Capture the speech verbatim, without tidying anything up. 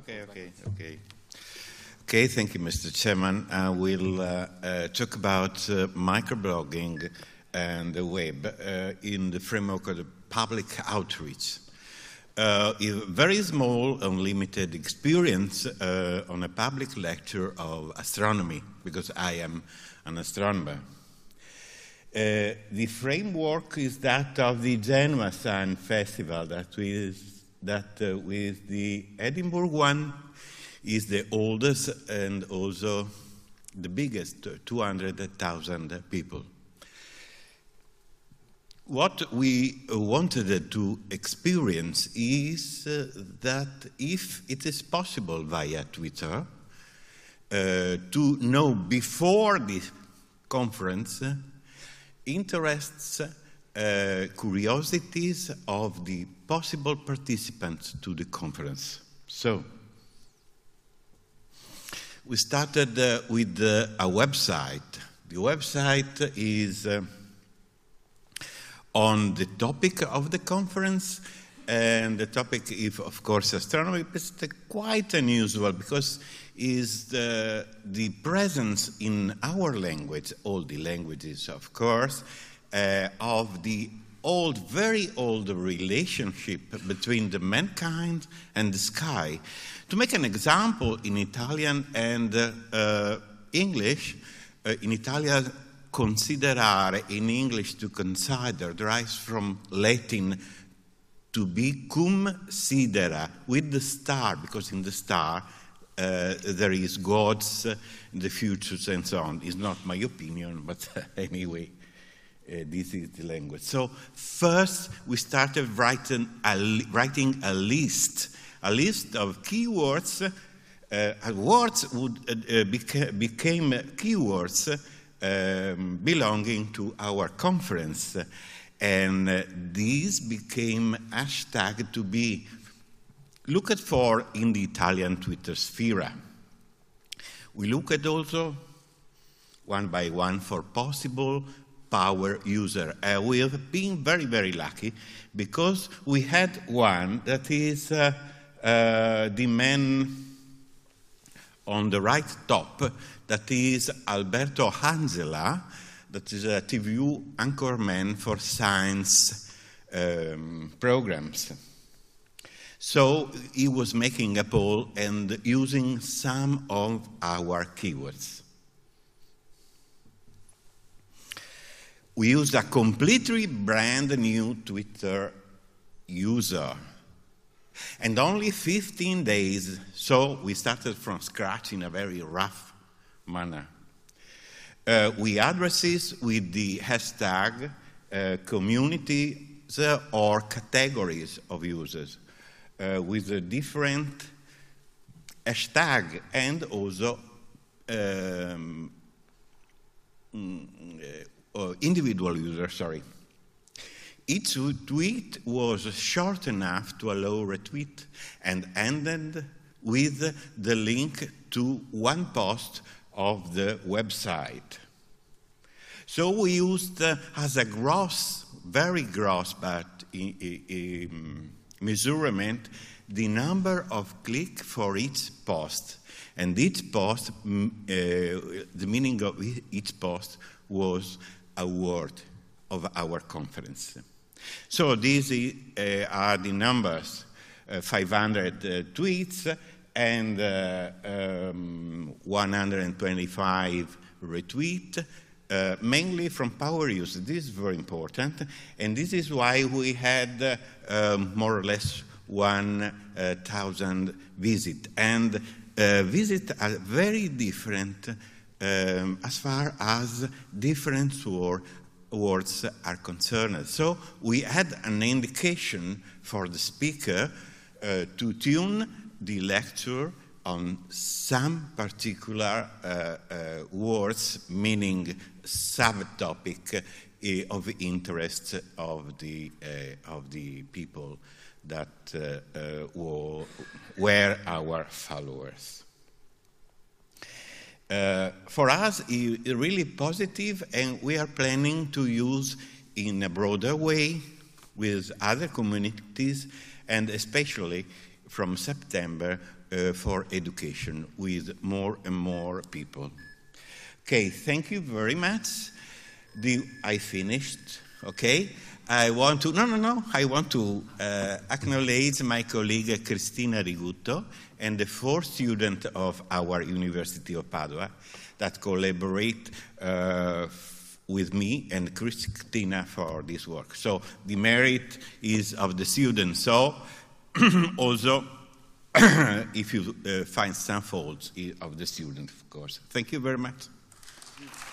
Okay, okay, okay. Okay, thank you, Mister Chairman. I will uh, uh, talk about uh, microblogging and the web uh, in the framework of the public outreach. Uh, a very small, unlimited experience uh, on a public lecture of astronomy, because I am an astronomer. Uh, the framework is that of the Genoa Science Festival, that, is, that uh, with the Edinburgh one is the oldest and also the biggest, two hundred thousand people. What we wanted to experience is uh, that if it is possible via Twitter uh, to know before the conference uh, interests, uh, curiosities of the possible participants to the conference. So, we started uh, with uh, a website. The website is uh, on the topic of the conference, and the topic is, of course, astronomy, but it's quite unusual because is the, the presence in our language, all the languages, of course, uh, of the old, very old relationship between the mankind and the sky. To make an example, in Italian and uh, uh, English, uh, in Italian, considerare, in English, to consider, derives from Latin to be cum sidera, with the star, because in the star uh, there is gods, uh, the futures, and so on. It's not my opinion, but anyway, uh, this is the language. So first, we started writing a, writing a list, a list of keywords. Uh, words would, uh, beca became keywords um, belonging to our conference. And uh, these became hashtag to be looked for in the Italian Twitter sphere. We looked also one by one for possible power user. Uh, we have been very, very lucky because we had one that is uh, uh, the man on the right top, that is Alberto Hanzela, that is a T V anchorman for science um, programs. So he was making a poll and using some of our keywords. We used a completely brand new Twitter user. And only fifteen days, so we started from scratch in a very rough manner. Uh, we addresses with the hashtag uh, communities uh, or categories of users uh, with a different hashtag and also um, uh, individual users, sorry. Each tweet was short enough to allow retweet and ended with the link to one post of the website. So we used uh, as a gross, very gross, but in, in measurement, the number of clicks for each post. And each post, uh, the meaning of each post was a word of our conference. So these uh, are the numbers, uh, five hundred uh, tweets, and uh, um, one hundred twenty-five retweets, uh, mainly from power users. This is very important, and this is why we had uh, um, more or less one thousand visits. And uh, visits are very different um, as far as different word, words are concerned. So we had an indication for the speaker uh, to tune the lecture on some particular uh, uh, words, meaning subtopic uh, of interest of the uh, of the people that uh, uh, were, were our followers. Uh, for us, it's really positive, and we are planning to use in a broader way with other communities, and especially from September uh, for education with more and more people. Okay, thank you very much. The, I finished, okay? I want to, no, no, no, I want to uh, acknowledge my colleague Cristina Rigutto and the four students of our University of Padua that collaborate uh, with me and Cristina for this work. So the merit is of the students. So also, if you uh, find some faults of the student, of course. Thank you very much.